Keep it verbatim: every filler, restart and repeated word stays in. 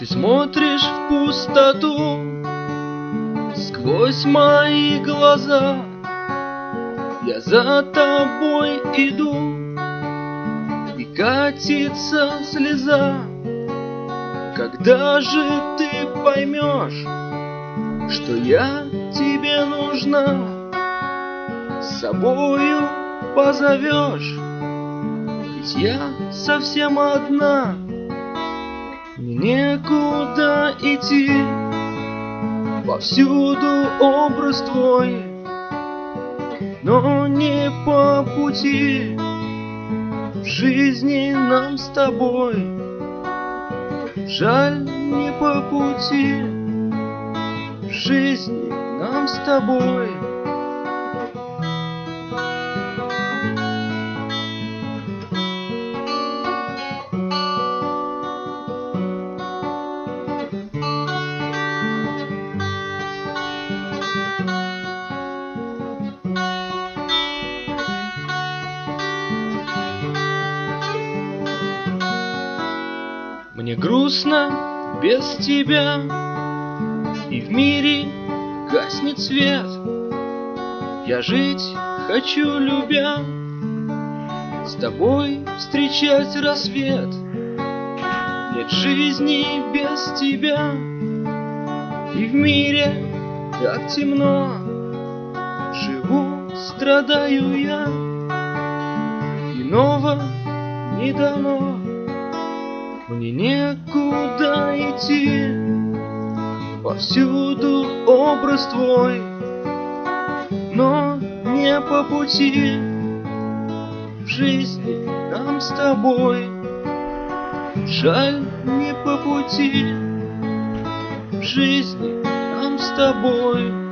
смотришь в пустоту сквозь мои глаза. Я за тобой иду, и катится слеза. Когда же ты поймешь, что я тебе нужна? С собою позовешь, ведь я совсем одна. Мне некуда идти, повсюду образ твой, но не по пути в жизни нам с тобой. Жаль, не по пути в жизни нам с тобой. Мне грустно без тебя, и в мире гаснет свет. Я жить хочу, любя, с тобой встречать рассвет. Нет жизни без тебя, и в мире так темно. Живу, страдаю я, иного не дано. Мне некуда идти, повсюду образ твой, но не по пути в жизни нам с тобой. Жаль, не по пути в жизни нам с тобой.